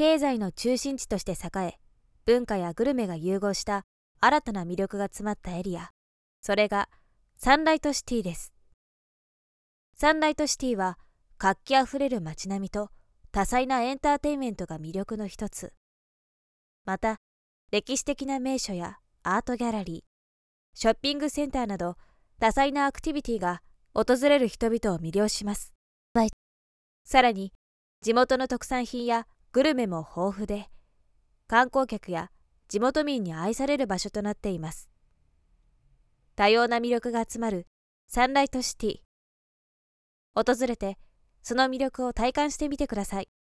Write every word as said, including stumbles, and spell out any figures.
経済の中心地として栄え、文化やグルメが融合した新たな魅力が詰まったエリア。それがサンライトシティです。サンライトシティは活気あふれる街並みと多彩なエンターテインメントが魅力の一つ。また、歴史的な名所やアートギャラリー、ショッピングセンターなど多彩なアクティビティが訪れる人々を魅了します。さらに、地元の特産品やグルメも豊富で、観光客や地元民に愛される場所となっています。多様な魅力が集まるサンライトシティ。訪れて、その魅力を体感してみてください。